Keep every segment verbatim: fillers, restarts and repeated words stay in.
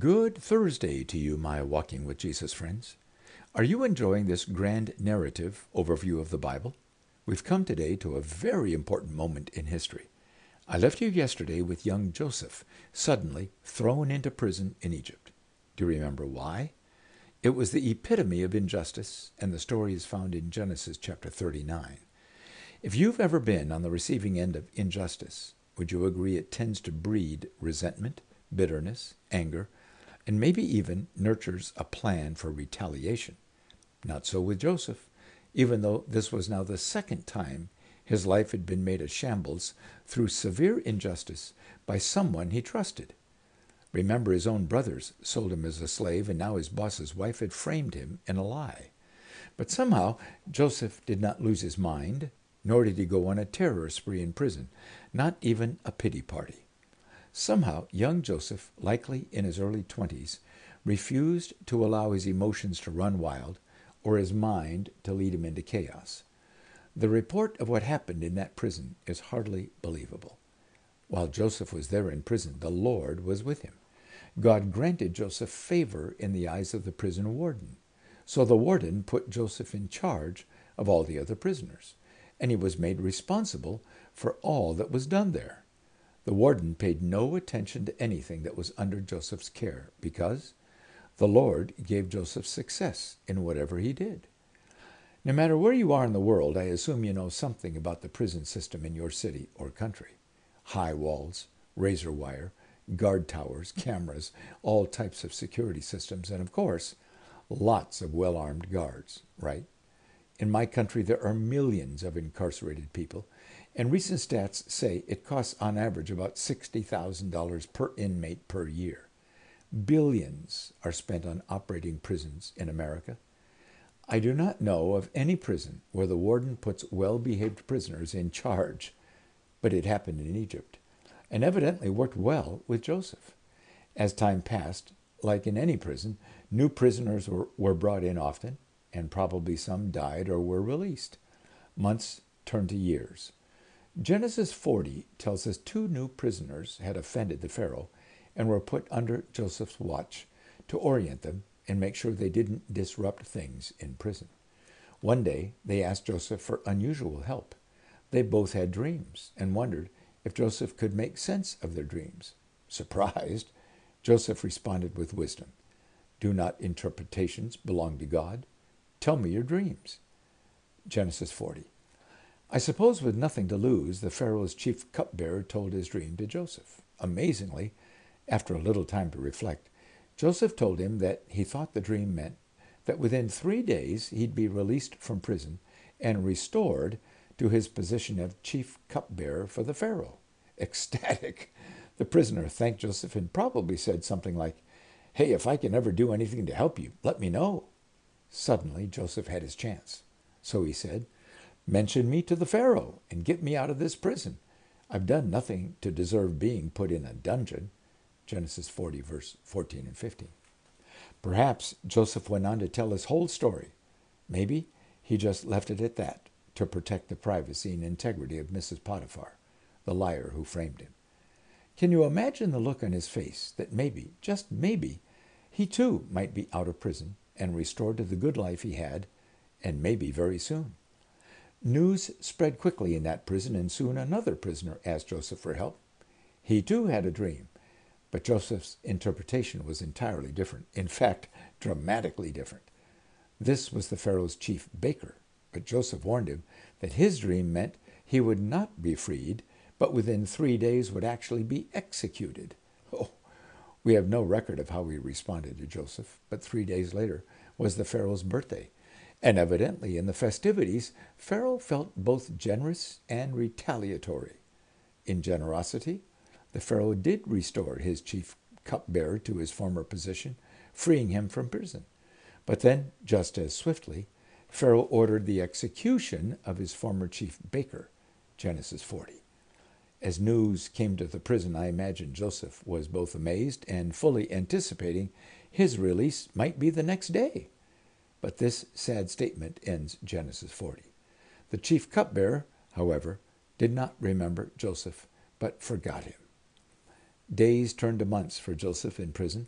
Good Thursday to you, my Walking with Jesus friends. Are you enjoying this grand narrative overview of the Bible? We've come today to a very important moment in history. I left you yesterday with young Joseph, suddenly thrown into prison in Egypt. Do you remember why? It was the epitome of injustice, and the story is found in Genesis chapter thirty-nine. If you've ever been on the receiving end of injustice, would you agree it tends to breed resentment, bitterness, anger, and maybe even nurtures a plan for retaliation? Not so with Joseph, even though this was now the second time his life had been made a shambles through severe injustice by someone he trusted. Remember, his own brothers sold him as a slave, and now his boss's wife had framed him in a lie. But somehow Joseph did not lose his mind, nor did he go on a terror spree in prison, not even a pity party. Somehow young Joseph, likely in his early twenties, refused to allow his emotions to run wild or his mind to lead him into chaos. The report of what happened in that prison is hardly believable. While Joseph was there in prison, the Lord was with him. God granted Joseph favor in the eyes of the prison warden. So the warden put Joseph in charge of all the other prisoners, and he was made responsible for all that was done there. The warden paid no attention to anything that was under Joseph's care because the Lord gave Joseph success in whatever he did. No matter where you are in the world, I assume you know something about the prison system in your city or country. High walls, razor wire, guard towers, cameras, all types of security systems, and of course, lots of well-armed guards, right? In my country, there are millions of incarcerated people, and recent stats say it costs on average about sixty thousand dollars per inmate per year. Billions are spent on operating prisons in America. I do not know of any prison where the warden puts well-behaved prisoners in charge, but it happened in Egypt, and evidently worked well with Joseph. As time passed, like in any prison, new prisoners were, were brought in often, and probably some died or were released. Months turned to years. Genesis forty tells us two new prisoners had offended the Pharaoh and were put under Joseph's watch to orient them and make sure they didn't disrupt things in prison. One day, they asked Joseph for unusual help. They both had dreams and wondered if Joseph could make sense of their dreams. Surprised, Joseph responded with wisdom. "Do not interpretations belong to God? Tell me your dreams." Genesis forty. I suppose with nothing to lose, the Pharaoh's chief cupbearer told his dream to Joseph. Amazingly, after a little time to reflect, Joseph told him that he thought the dream meant that within three days he'd be released from prison and restored to his position of chief cupbearer for the Pharaoh. Ecstatic, the prisoner thanked Joseph and probably said something like, "Hey, if I can ever do anything to help you, let me know." Suddenly, Joseph had his chance. So he said, "Mention me to the Pharaoh and get me out of this prison. I've done nothing to deserve being put in a dungeon." Genesis forty, verse fourteen and fifteen. Perhaps Joseph went on to tell his whole story. Maybe he just left it at that to protect the privacy and integrity of Missus Potiphar, the liar who framed him. Can you imagine the look on his face that maybe, just maybe, he too might be out of prison and restored to the good life he had, and maybe very soon? News spread quickly in that prison, and soon another prisoner asked Joseph for help. He too had a dream, but Joseph's interpretation was entirely different. In fact, dramatically different. This was the Pharaoh's chief baker, but Joseph warned him that his dream meant he would not be freed, but within three days would actually be executed. Oh, we have no record of how he responded to Joseph, but three days later was the Pharaoh's birthday. And evidently in the festivities, Pharaoh felt both generous and retaliatory. In generosity, the Pharaoh did restore his chief cupbearer to his former position, freeing him from prison. But then, just as swiftly, Pharaoh ordered the execution of his former chief baker, Genesis forty. As news came to the prison, I imagine Joseph was both amazed and fully anticipating his release might be the next day. But this sad statement ends Genesis forty. The chief cupbearer, however, did not remember Joseph, but forgot him. Days turned to months for Joseph in prison.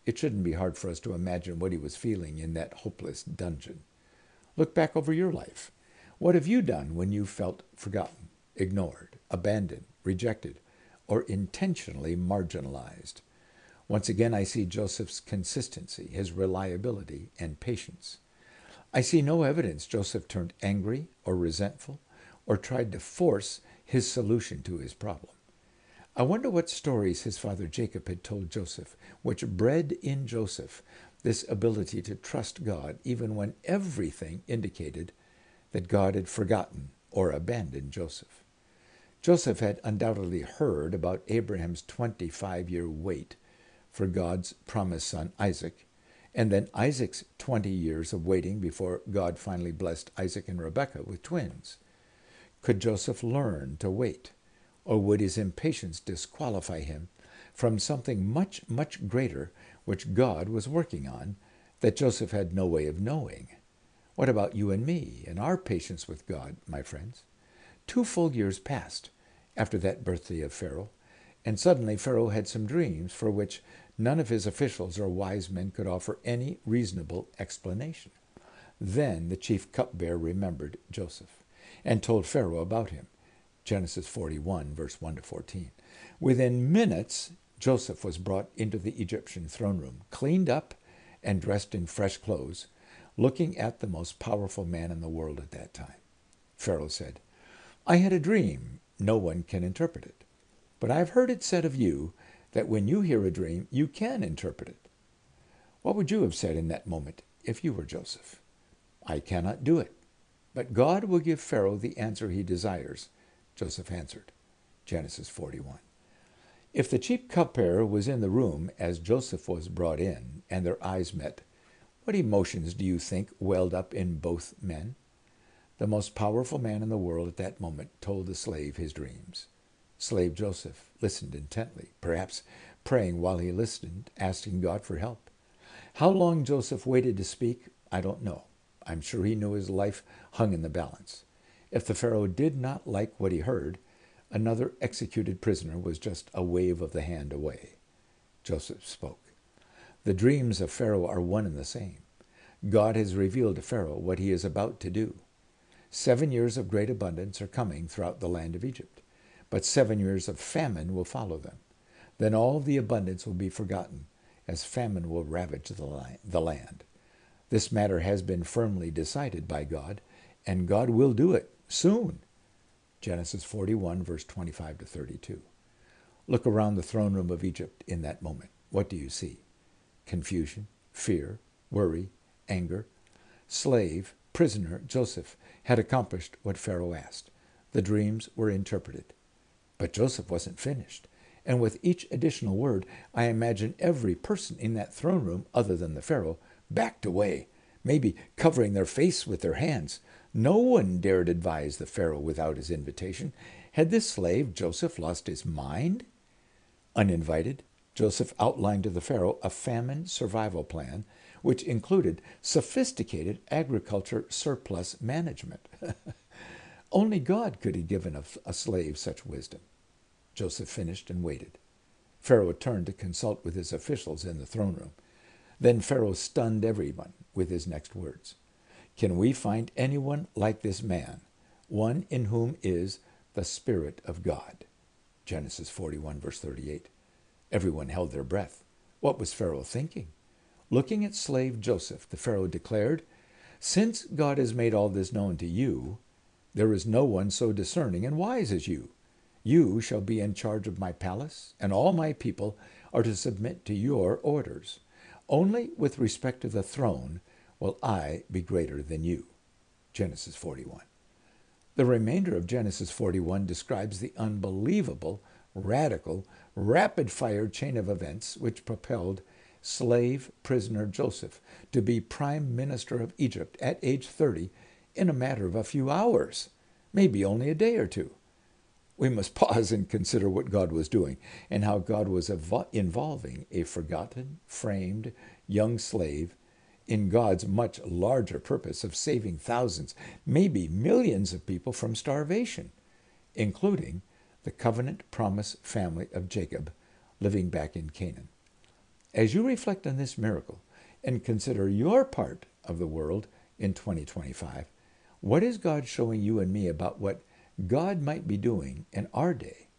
It shouldn't be hard for us to imagine what he was feeling in that hopeless dungeon. Look back over your life. What have you done when you felt forgotten, ignored, abandoned, rejected, or intentionally marginalized? Once again, I see Joseph's consistency, his reliability, and patience. I see no evidence Joseph turned angry or resentful or tried to force his solution to his problem. I wonder what stories his father Jacob had told Joseph, which bred in Joseph this ability to trust God even when everything indicated that God had forgotten or abandoned Joseph. Joseph had undoubtedly heard about Abraham's twenty-five-year wait for God's promised son Isaac, and then Isaac's twenty years of waiting before God finally blessed Isaac and Rebekah with twins. Could Joseph learn to wait, or would his impatience disqualify him from something much, much greater which God was working on that Joseph had no way of knowing? What about you and me and our patience with God, my friends? Two full years passed after that birthday of Pharaoh, and suddenly Pharaoh had some dreams for which none of his officials or wise men could offer any reasonable explanation. Then the chief cupbearer remembered Joseph and told Pharaoh about him. Genesis forty-one, verse one to fourteen. Within minutes, Joseph was brought into the Egyptian throne room, cleaned up and dressed in fresh clothes, looking at the most powerful man in the world at that time. Pharaoh said, "I had a dream. No one can interpret it. But I've heard it said of you that when you hear a dream, you can interpret it." What would you have said in that moment if you were Joseph? "I cannot do it, but God will give Pharaoh the answer he desires," Joseph answered. Genesis forty-one. If the chief cupbearer was in the room as Joseph was brought in and their eyes met, what emotions do you think welled up in both men? The most powerful man in the world at that moment told the slave his dreams. Slave Joseph listened intently, perhaps praying while he listened, asking God for help. How long Joseph waited to speak, I don't know. I'm sure he knew his life hung in the balance. If the Pharaoh did not like what he heard, another executed prisoner was just a wave of the hand away. Joseph spoke. The dreams of Pharaoh are one and the same. God has revealed to Pharaoh what he is about to do. Seven years of great abundance are coming throughout the land of Egypt, but seven years of famine will follow them. Then all the abundance will be forgotten, as famine will ravage the land. This matter has been firmly decided by God, and God will do it soon. Genesis forty-one, verse twenty-five to thirty-two. Look around the throne room of Egypt in that moment. What do you see? Confusion, fear, worry, anger. Slave, prisoner Joseph had accomplished what Pharaoh asked. The dreams were interpreted. But Joseph wasn't finished. And with each additional word, I imagine every person in that throne room, other than the Pharaoh, backed away, maybe covering their face with their hands. No one dared advise the Pharaoh without his invitation. Had this slave, Joseph, lost his mind? Uninvited, Joseph outlined to the Pharaoh a famine survival plan, which included sophisticated agriculture surplus management. Only God could have given a, a slave such wisdom. Joseph finished and waited. Pharaoh turned to consult with his officials in the throne room. Then Pharaoh stunned everyone with his next words. "Can we find anyone like this man, one in whom is the Spirit of God?" Genesis forty-one, verse thirty-eight. Everyone held their breath. What was Pharaoh thinking? Looking at slave Joseph, the Pharaoh declared, "Since God has made all this known to you, there is no one so discerning and wise as you. You shall be in charge of my palace, and all my people are to submit to your orders. Only with respect to the throne will I be greater than you." Genesis forty-one. The remainder of Genesis forty-one describes the unbelievable, radical, rapid-fire chain of events which propelled slave prisoner Joseph to be prime minister of Egypt at age thirty in a matter of a few hours, maybe only a day or two. We must pause and consider what God was doing and how God was evo- involving a forgotten, framed young slave in God's much larger purpose of saving thousands, maybe millions of people from starvation, including the covenant promise family of Jacob living back in Canaan. As you reflect on this miracle and consider your part of the world in twenty twenty-five, what is God showing you and me about what God might be doing in our day